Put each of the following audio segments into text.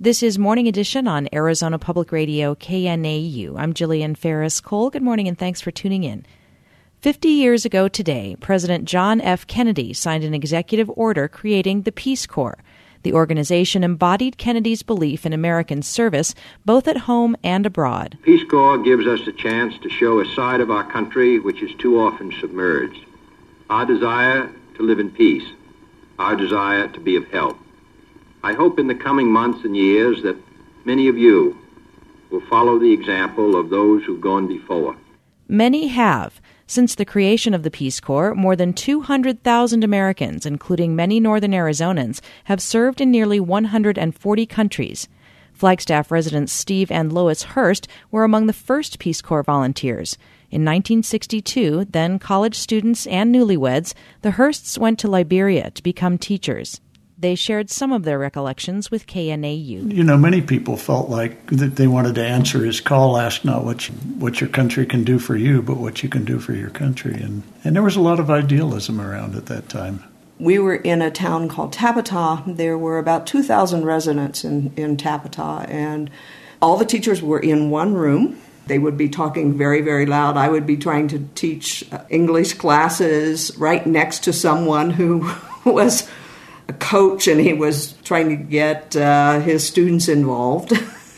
This is Morning Edition on Arizona Public Radio, KNAU. I'm Jillian Ferris-Cole. Good morning and thanks for tuning in. 50 years ago today, President John F. Kennedy signed an executive order creating the Peace Corps. The organization embodied Kennedy's belief in American service, both at home and abroad. Peace Corps gives us a chance to show a side of our country which is too often submerged. Our desire to live in peace, our desire to be of help. I hope in the coming months and years that many of you will follow the example of those who've gone before. Many have. Since the creation of the Peace Corps, more than 200,000 Americans, including many Northern Arizonans, have served in nearly 140 countries. Flagstaff residents Steve and Lois Hurst were among the first Peace Corps volunteers. In 1962, then college students and newlyweds, the Hursts went to Liberia to become teachers. They shared some of their recollections with KNAU. You know, many people felt like that they wanted to answer his call, ask not what your country can do for you, but what you can do for your country. And there was a lot of idealism around at that time. We were in a town called Tapeta. There were about 2,000 residents in Tapeta, and all the teachers were in one room. They would be talking very, very loud. I would be trying to teach English classes right next to someone who was a coach, and he was trying to get his students involved.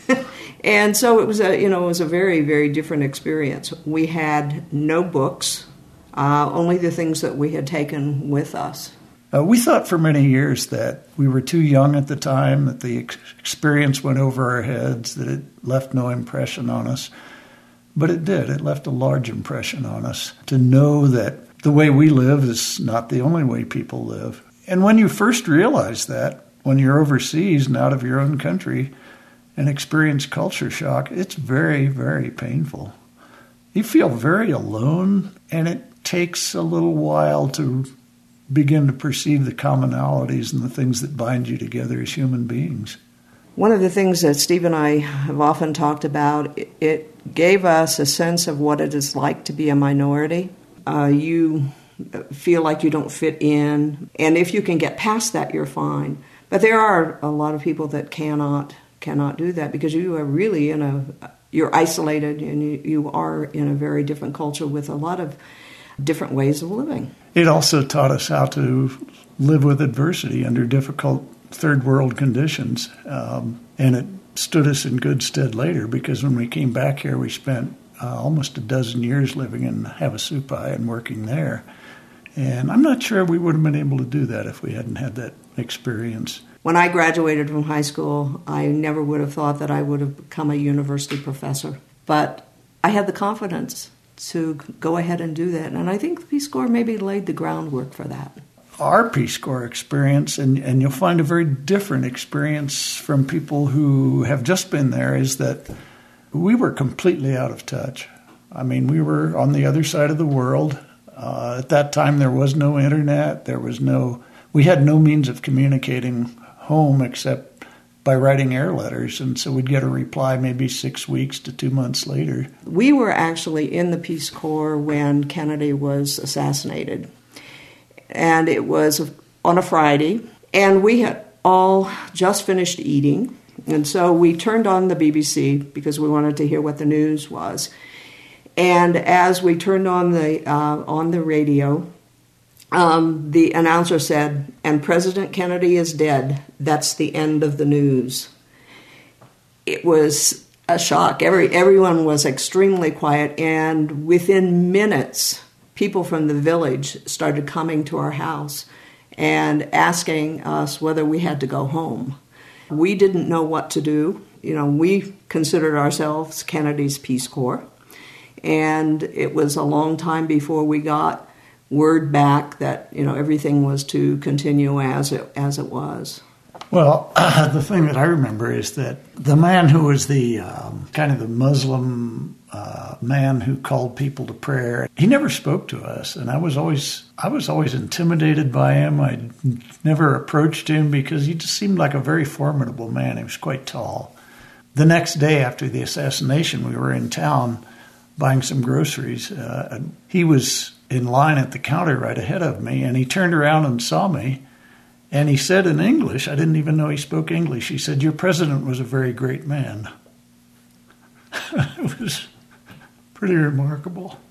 And so it was a very, very different experience. We had no books, only the things that we had taken with us. We thought for many years that we were too young at the time, that the experience went over our heads, that it left no impression on us. But it did. It left a large impression on us to know that the way we live is not the only way people live. And when you first realize that, when you're overseas and out of your own country and experience culture shock, it's very, very painful. You feel very alone, and it takes a little while to begin to perceive the commonalities and the things that bind you together as human beings. One of the things that Steve and I have often talked about, it gave us a sense of what it is like to be a minority. You feel like you don't fit in, and if you can get past that, you're fine. But there are a lot of people that cannot do that because you are really you're isolated, and you are in a very different culture with a lot of different ways of living. It also taught us how to live with adversity under difficult third world conditions, and it stood us in good stead later because when we came back here, we spent almost a dozen years living in Havasupai and working there. And I'm not sure we would have been able to do that if we hadn't had that experience. When I graduated from high school, I never would have thought that I would have become a university professor. But I had the confidence to go ahead and do that. And I think the Peace Corps maybe laid the groundwork for that. Our Peace Corps experience, and you'll find a very different experience from people who have just been there, is that we were completely out of touch. I mean, we were on the other side of the world. At that time, there was no internet. We had no means of communicating home except by writing air letters, and so we'd get a reply maybe 6 weeks to 2 months later. We were actually in the Peace Corps when Kennedy was assassinated, and it was on a Friday, and we had all just finished eating, and so we turned on the BBC because we wanted to hear what the news was. And as we turned on the radio, the announcer said, "And President Kennedy is dead. That's the end of the news." It was a shock. Everyone was extremely quiet, and within minutes, people from the village started coming to our house and asking us whether we had to go home. We didn't know what to do. We considered ourselves Kennedy's Peace Corps. And it was a long time before we got word back that everything was to continue as it was. Well, the thing that I remember is that the man who was the kind of the Muslim man who called people to prayer, he never spoke to us, and I was always intimidated by him. I never approached him because he just seemed like a very formidable man. He was quite tall. The next day after the assassination, we were in town buying some groceries. He was in line at the counter right ahead of me, and he turned around and saw me, And he said in English, I didn't even know he spoke English, he said, "Your president was a very great man." It was pretty remarkable.